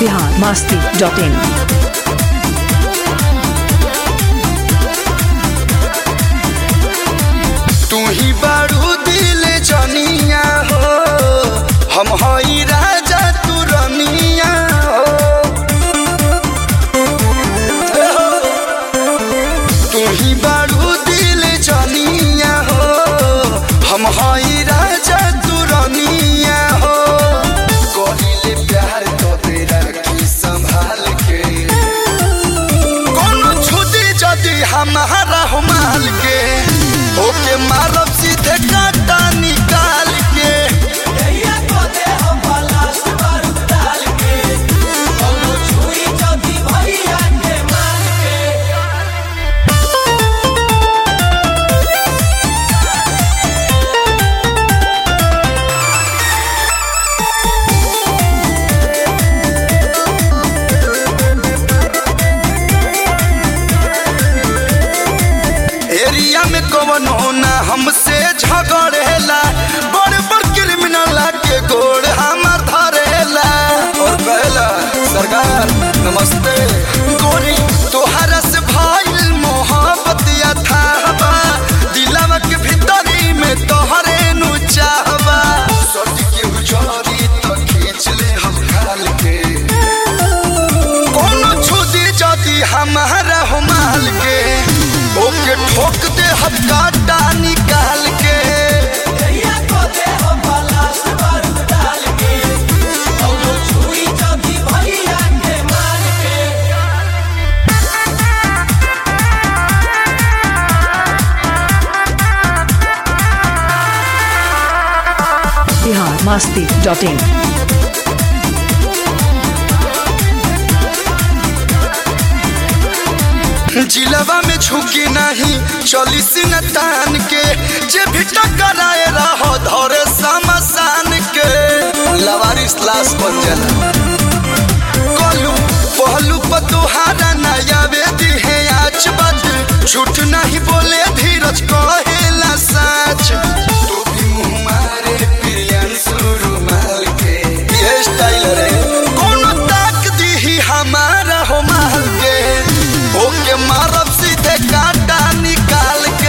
biharmasti.in। तू ही बारू दिल जनिया हो, हम हई राजा तू रनिया हो। तू ही बारू दिल जनिया हो, हम हई राजा तू रनिया हो। करिले प्यार तो तेरा की संभाल के, कोनो छुदी जदी हमारा हो माल के, ओके मारब सीधे काटा निकाल के। एरिया में कौन होना हमसे झगड़ेला, बड़ बड़ क्रिमिनल के गोड़ हमार धरेला और कहला सरकार नमस्ते। गोरी तोहरा से भइल मोहब्बत या थाहबा, दिलवा के भीतरी में तोहरे नु चाहबा। सट के उजरी तो खींच ले हम खाल के, कोनो छुदी जदी हमारा हो माल के, ओके ठोक दे हम काटा निकाल के। biharmasti.in। जिलवा में झुकी नहीं चली सिंह तान के, जे भी टकराए रहो धरे समसान के। लवारिस लाश बन जाला कलू पहलू पर तुहारा नया वेदी है आज बात, झूठ नहीं बोले धीरज कहेला सच। तू भी मुँह मारे प्रियंशु रुमाल के, ये स्टाइल रे कोनो ताक दी ही हमारा हो माल के, ओके मारब सीधे काटा निकाल के।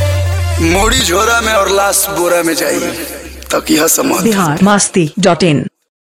मोड़ी झोरा में और लाश बोरा में जाइए, तक यह समझ। biharmasti.in।